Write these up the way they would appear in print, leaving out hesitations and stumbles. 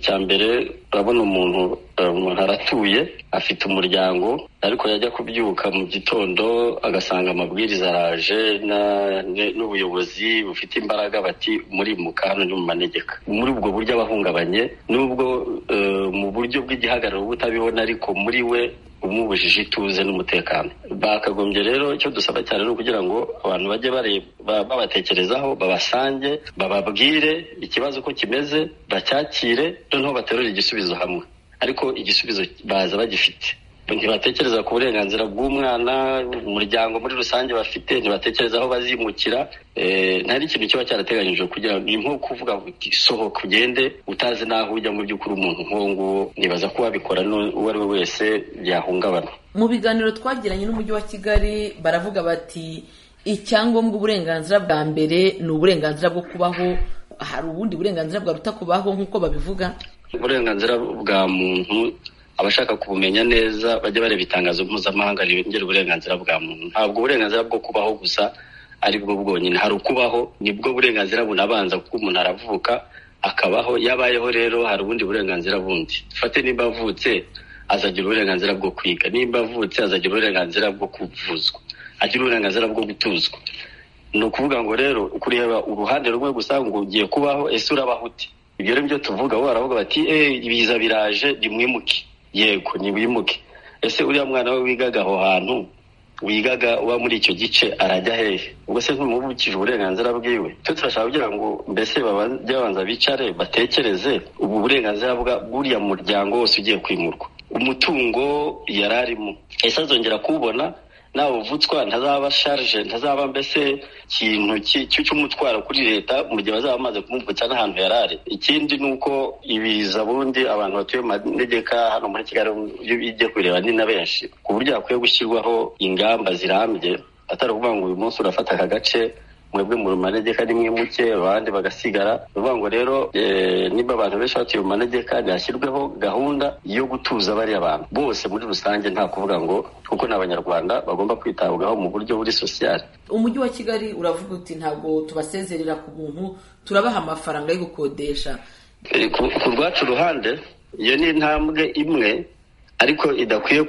mbere urabona umuntu aratuye afite umuryango ariko yajya kubyuka mu gitondo agasanga amabwiriza araje n'ubuyobozi bufite imbaraga bati muri mukano ni mu manegeka. Muri ubwo buryo abahungabanye nubwo mu buryo bw'igihagararo butabibona ariko muri we umubujije ituze n'umutekano. Bakagombye rero icyo dusaba cyane no kugira ngo abantu bajye babatekerezaho, babasange, bababwire ikibazo ko kimeze, bacyakire, noneho baterure igisubizo hamwe. Ariko igisubizo baza bagifite. Ntibatekereza ku burenganzira bw'umwana, umuryango muri rusange bafite, ntibatekereza aho bazimukira. Ntari ikintu kiba cyarateganyijwe kugira ngo ni nko kuvuga uti sohoka ugende utazi naho ujya mu by'ukuri umuntu nk'uwo nibaza ko wabikora uwo ari we wese byahungabana. Mu biganiro twagiranye n'umujyi wa Kigali baravuga bati icyangombwa uburenganzira bwa mbere ni uburenganzira bwo kubaho. Hari ubundi burenganzira bwaruta kubaho nk'uko babivuga? Uburenganzira bwa muntu abashaka kubumenya neza bajya bareba itangazo mpuzamahanga rirengera uburenganzira bwa muntu. Ntabwo uburenganzira bwo kubaho gusa ari bwo bwonyine, hari ukubaho, nibwo burenganzira bunabanza kuko umuntu aravuka akabaho. Yabayeho rero hari ubundi burenganzira bundi. Fate nimba avutse azagira uburenganzira bwo kwiga, nimba avutse azagira uburenganzira bwo kuvuzwa, agira uburenganzira bwo gutuzwa. Ni ukuvuga ngo rero kureba uruhande rumwe gusa ngo ugiye kubaho, ese urabaho ute? Ibyo rero byo tuvuga, baravuga bati ibiza biraje nimwimuke. Yego niwimuke. Ese uriya mwana we wigaga aho hantu, wigaga uba muri icyo gice arajya hehe? Ubwo se ntumubukije uburenganzira bwiwe? Turashaka kugira ngo mbese babanza bicare batekereze ubu burenganzira buriya muryango wose ugiye kwimurwa. Umutungo yararimo, ese azongera kuwubona? Nawe uvutswa ntazaba charge, ntazaba mbese ikintu cy'umutwaro kuri leta mu gihe bazaba bamaze kumuvutsa n'ahantu yarare. Ikindi nuko ibiza bundi abantu batuye manegeka hano muri Kigali bijye kureba ni na benshi, ku buryo hakwiye gushyirwaho ingamba zirambye, atari ukuvuga ngo uyu munsi urafata aka gace mwebwe mu manegeka ni mwimuke abandi bagasigara. Uvuga ngo rero niba abantu benshi batuye mu manegeka hashyirweho gahunda yo gutuza bari abantu bose muri rusange, nta kuvuga ngo kuko n'abanyarwanda bagomba kwitabwaho mu buryo buri social. Umujyi wa Kigali uravuga uti ntabwo tubasezerera ku buntu, turabaha amafaranga yo gukodesha. Ku rwacu ruhande iyo ni intambwe imwe ariko idakwiye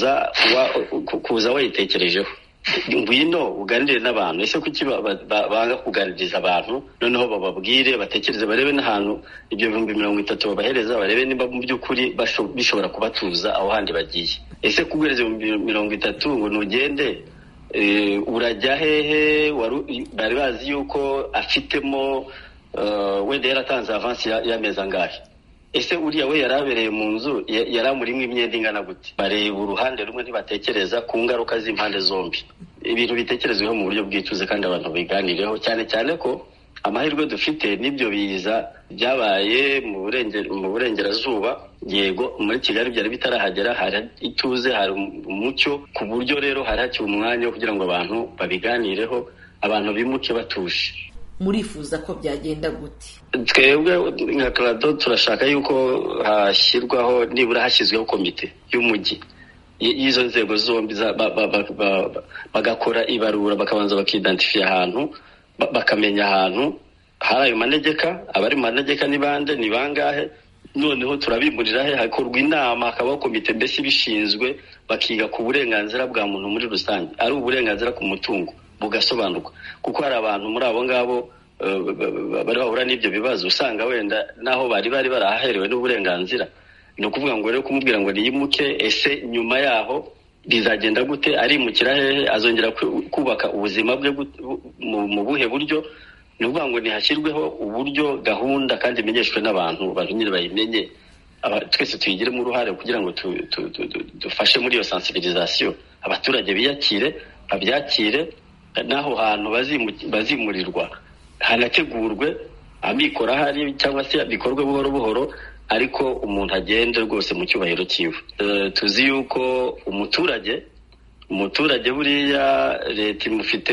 kuza wayitekerejeho. Ngwino uganire n'abantu. Ese kuki banga kuganiriza abantu? Noneho bababwire, batekereze, barebe n'ahantu ibyo 30,000 babahereza, barebe niba mu by'ukuri bishobora kubatuza aho handi bagiye. Ese kuguhereza 30,000 ngo nugende urajya hehe? Bari bazi yuko afitemo wenda yaratanze avance y'amezi angahe? Ese uriya we yarabereye mu nzu yaramurimo imyenda ingana gute? Bareba uruhande rumwe, ntibatekereza ku ngaruka z'impande zombi. Ibintu bitekerezweho mu buryo bwituze kandi abantu biganireho, cyane cyane ko amahirwe dufite n'ibyo biza byabaye mu burengerazuba. Yego muri Kigali byari bitarahagera, hari ituze, hari umucyo, ku buryo rero hari hakiri umwanya wo kugira ngo abantu babiganireho, abantu bimuke batuje. Murifuza ko byagenda gute? Twebwe nka Clado turashaka yuko nibura hashyizweho komite y'umujyi y'izo nzego zombi bagakora ibarura, bakabanza bakidentifya ahantu, bakamenya ahantu hari ayo manegeka, abari mu manegeka ni bande, ni bangahe, noneho turabimurira he, hakorwa inama, hakabaho komite mbese bishinzwe, bakiga ku burenganzira bwa muntu muri rusange, ari uburenganzira ku mutungo bugasobanurwa. Kuko hari abantu muri abo ngabo bari bahura n'ibyo bibazo, usanga wenda naho bari barahaherewe n'uburenganzira. Ni ukuvuga ngo rero kumubwira ngo niyimuke, ese nyuma yaho bizagenda gute? Arimukira hehe? Azongera kubaka ubuzima bwe mu buhe buryo? Ni ukuvuga ngo ntihashyirweho uburyo, gahunda, kandi imenyeshwe n'abantu nyine bayimenye, twese tuyigiremo uruhare kugira ngo dufashe muri iyo sensibilisation. Abaturage biyakire, babyakire, n'aho hantu bazimurirwa hanategurwe, amikoro ahari cyangwa se bikorwe buhoro buhoro, ariko umuntu agende rwose mu cyubahiro cyiwe. Tuzi yuko umuturage buriya leta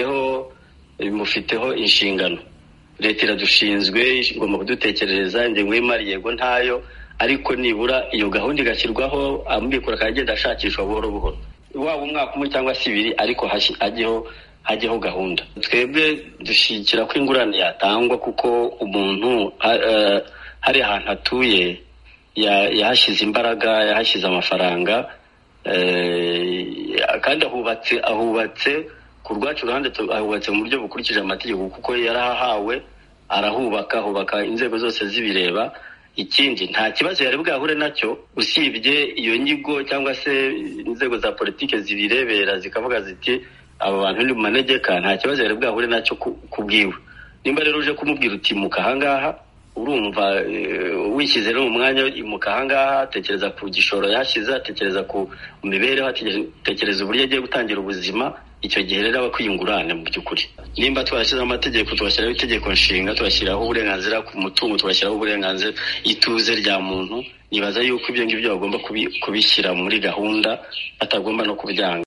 imufiteho inshingano. Leta iradushinzwe, igomba kudutekerereza ingengo y'imari, yego ntayo, ariko nibura iyo gahunda igashyirwaho, amikoro akagenda ashakishwa buhoro buhoro, waba umwaka umwe cyangwa se 2, ariko hajyeho gahunda. Twebwe dushyigikira ko ingurane yatangwa, kuko umuntu hari ahantu atuye yahashyize imbaraga, yahashyize amafaranga, kandi ahubatse ku rwacu ruhande, ahubatse mu buryo bukurikije amategeko kuko yarahawe, ahubaka inzego zose zibireba. Ikindi nta kibazo yari bwahure nacyo usibye iyo nyigo cyangwa se inzego za politike zibirebera zikavuga ziti aba bantu ni mu manegeka, nta kibazo yari bwahure nacyo kubwiwe. Nimba rero uje kumubwira uti muka ahangaha, urumva wishyize no mu mwanya imuka ahangaha, tekereza ku gishoro yashyize, tekereza ku mibereho, tekereza uburyo agiye gutangira ubuzima. Icyo gihe rero aba kwiyungurane mu by'ukuri. Nimba twashyizeho amategeko, tugashyiraho itegeko nshinga, tugashyiraho uburenganzira ku mutungo, tugashyiraho uburenganzira ituze rya muntu, nibaza yuko ibyo ngibyo bagomba kubishyira muri gahunda, batagomba no kubyanga.